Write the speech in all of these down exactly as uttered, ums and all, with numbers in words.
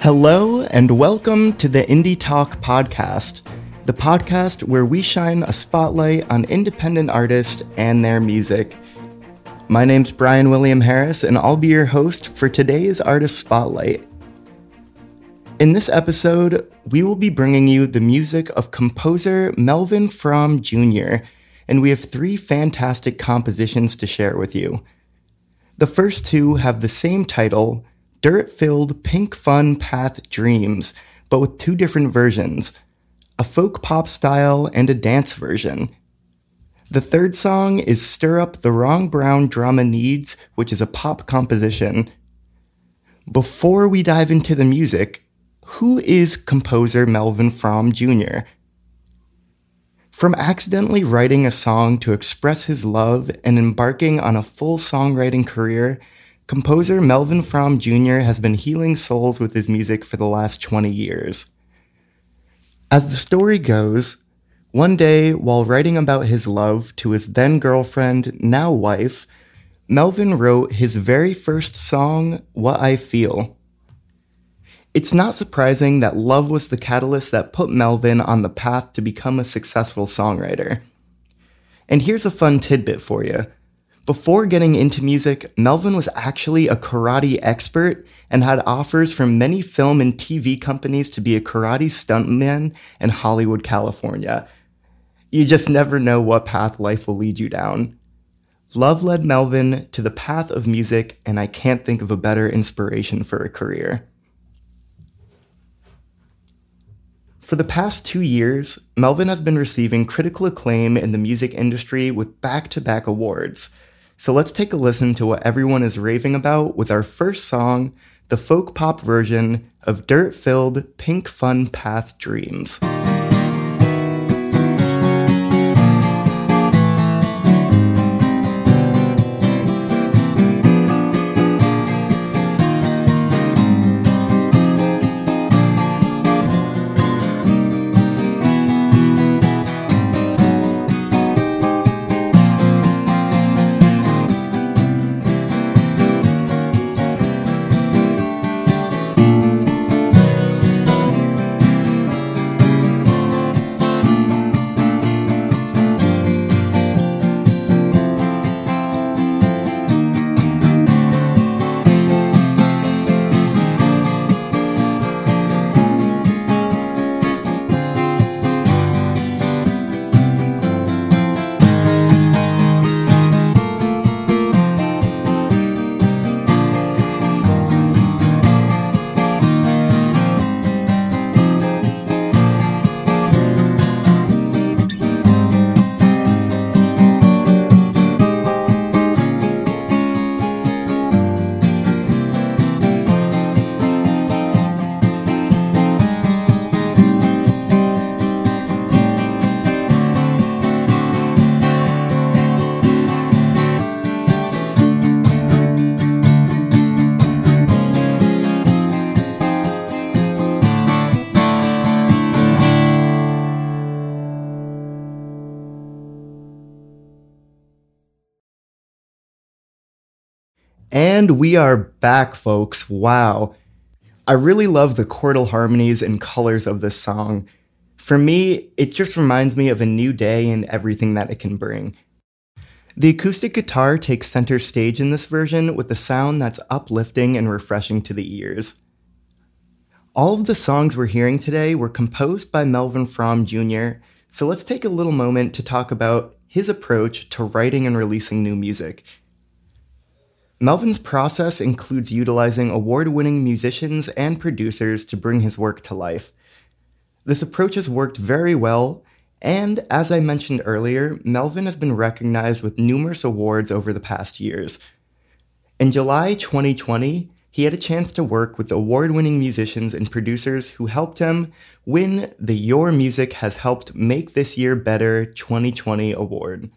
Hello and welcome to the Indie Talk podcast, the podcast where we shine a spotlight on independent artists and their music. My name's Brian William Harris, and I'll be your host for today's Artist Spotlight. In this episode, we will be bringing you the music of composer Melvin Fromm Junior, and we have three fantastic compositions to share with you. The first two have the same title, Dirt-Filled Pink Fun Path Dreams, but with two different versions, a folk pop style and a dance version. The third song is Stir Up the Wrong Brown Drama Needs, which is a pop composition. Before we dive into the music, who is composer Melvin Fromm Junior? From accidentally writing a song to express his love and embarking on a full songwriting career, composer Melvin Fromm Junior has been healing souls with his music for the last twenty years. As the story goes, one day, while writing about his love to his then-girlfriend, now wife, Melvin wrote his very first song, What I Feel. It's not surprising that love was the catalyst that put Melvin on the path to become a successful songwriter. And here's a fun tidbit for you. Before getting into music, Melvin was actually a karate expert and had offers from many film and T V companies to be a karate stuntman in Hollywood, California. You just never know what path life will lead you down. Love led Melvin to the path of music, and I can't think of a better inspiration for a career. For the past two years, Melvin has been receiving critical acclaim in the music industry with back-to-back awards. So let's take a listen to what everyone is raving about with our first song, the folk pop version of Dirt-Filled Pink Fun Path Dreams. And we are back, folks. Wow. I really love the chordal harmonies and colors of this song. For me, it just reminds me of a new day and everything that it can bring. The acoustic guitar takes center stage in this version with a sound that's uplifting and refreshing to the ears. All of the songs we're hearing today were composed by Melvin Fromm Junior, so let's take a little moment to talk about his approach to writing and releasing new music. Melvin's process includes utilizing award-winning musicians and producers to bring his work to life. This approach has worked very well, and as I mentioned earlier, Melvin has been recognized with numerous awards over the past years. In July twenty twenty, he had a chance to work with award-winning musicians and producers who helped him win the Your Music Has Helped Make This Year Better twenty twenty award.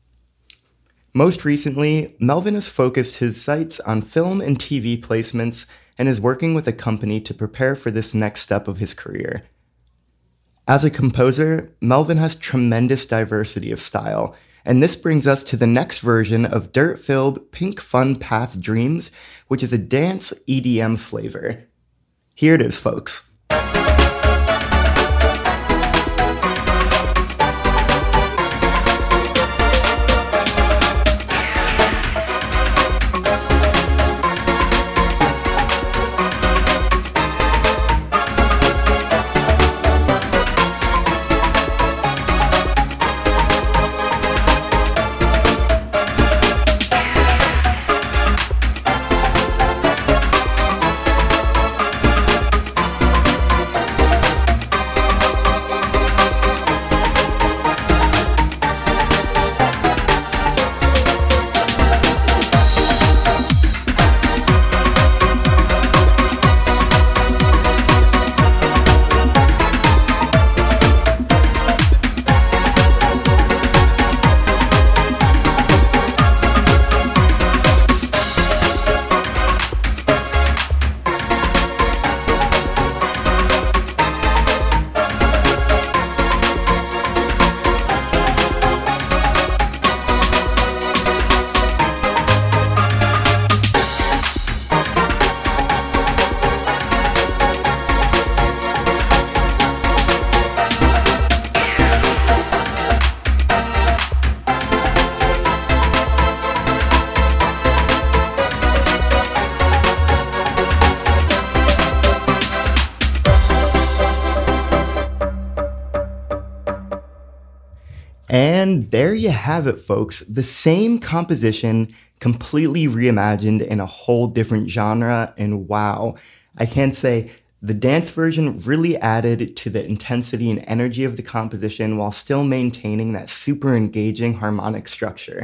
Most recently, Melvin has focused his sights on film and T V placements and is working with a company to prepare for this next step of his career. As a composer, Melvin has tremendous diversity of style, and this brings us to the next version of Dirt-Filled Pink Fun Path Dreams, which is a dance E D M flavor. Here it is, folks. And there you have it, folks. The same composition, completely reimagined in a whole different genre. And wow, I can't say the dance version really added to the intensity and energy of the composition while still maintaining that super engaging harmonic structure.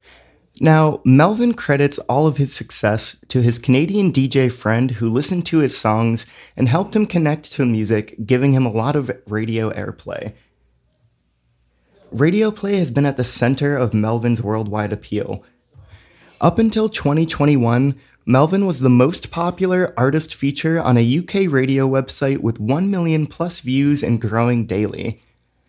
Now, Melvin credits all of his success to his Canadian D J friend who listened to his songs and helped him connect to music, giving him a lot of radio airplay. Radio play has been at the center of Melvin's worldwide appeal. Up until twenty twenty-one, Melvin was the most popular artist feature on a U K radio website with one million plus views and growing daily.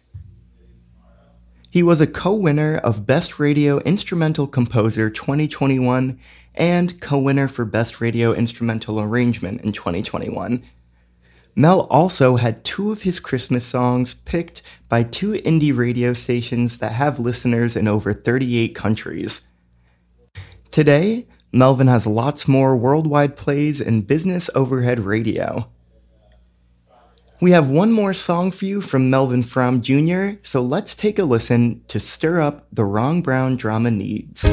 He was a co-winner of Best Radio Instrumental Composer twenty twenty-one and co-winner for Best Radio Instrumental Arrangement in twenty twenty-one. Mel also had two of his Christmas songs picked by two indie radio stations that have listeners in over thirty-eight countries. Today, Melvin has lots more worldwide plays in business overhead radio. We have one more song for you from Melvin Fromm Junior, so let's take a listen to Stir Up the Wrong Brown Drama Needs.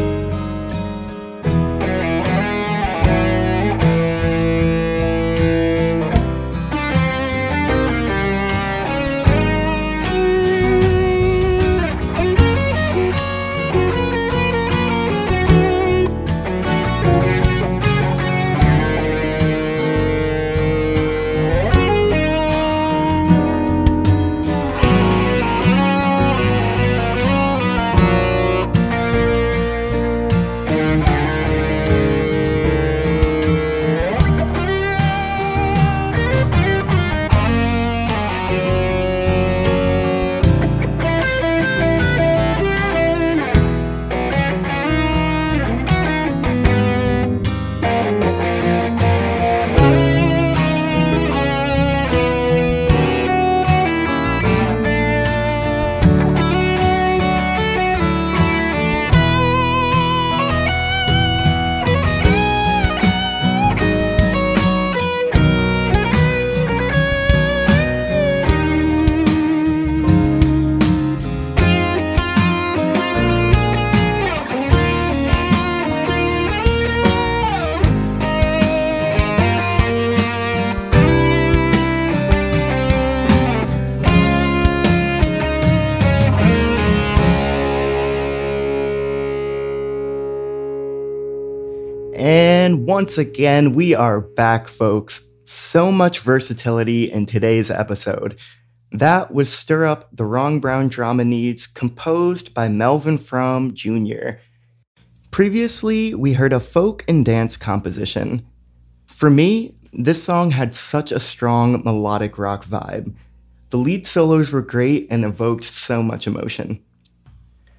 And once again, we are back, folks. So much versatility in today's episode. That was Stir Up the Wrong Brown Drama Needs, composed by Melvin Fromm Junior Previously, we heard a folk and dance composition. For me, this song had such a strong melodic rock vibe. The lead solos were great and evoked so much emotion.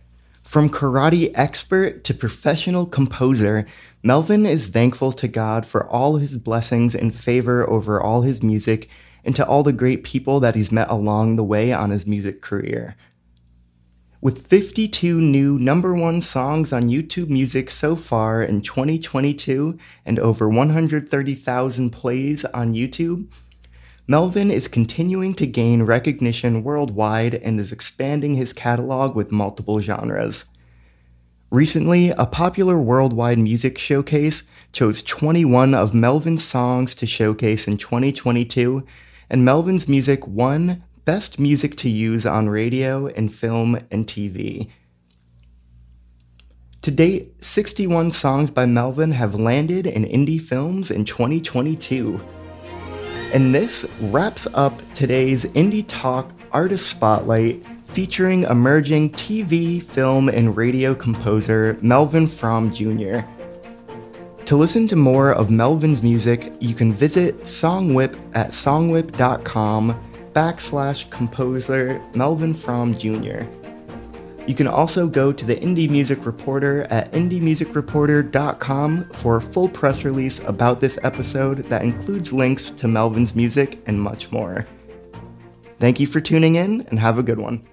From karate expert to professional composer, Melvin is thankful to God for all his blessings and favor over all his music and to all the great people that he's met along the way on his music career. With fifty-two new number one songs on YouTube Music so far in twenty twenty-two and over one hundred thirty thousand plays on YouTube, Melvin is continuing to gain recognition worldwide and is expanding his catalog with multiple genres. Recently, a popular worldwide music showcase chose twenty-one of Melvin's songs to showcase in twenty twenty-two, and Melvin's music won Best Music to Use on Radio and Film and T V. To date, sixty-one songs by Melvin have landed in indie films in twenty twenty-two. And this wraps up today's Indie Talk Artist Spotlight featuring emerging T V, film, and radio composer Melvin Fromm Junior To listen to more of Melvin's music, you can visit Songwhip at songwhip.com backslash composer Melvin Fromm Junior You can also go to the Indie Music Reporter at indie music reporter dot com for a full press release about this episode that includes links to Melvin's music and much more. Thank you for tuning in and have a good one.